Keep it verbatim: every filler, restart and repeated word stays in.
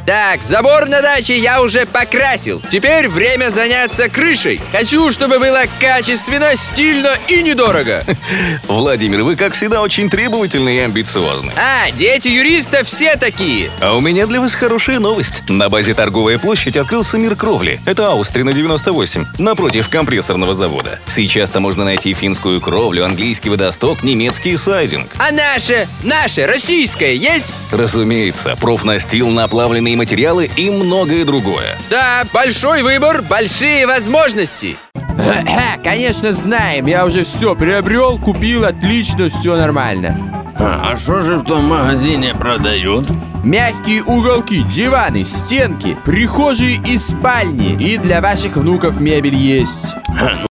Так, забор на даче я уже покрасил. Теперь время заняться крышей. Хочу, чтобы было качественно, стильно и недорого. Владимир, вы, как всегда, очень требовательны и амбициозны. А, дети юристов все такие. А у меня для вас хорошая новость. На базе Торговая площадь открылся мир кровли. Это Аустрина девяносто восемь, напротив компрессорного завода. Сейчас-то можно найти финскую кровлю, английский водосток, немецкий сайдинг. А наше, наше, российское есть? Разумеется, профнастил, наплавленные материалы и многое другое. Да, большой выбор, большие возможности. Конечно, знаем, я уже все приобрел, купил, отлично, все нормально. А что же в том магазине продают? Мягкие уголки, диваны, стенки, прихожие и спальни. И для ваших внуков мебель есть.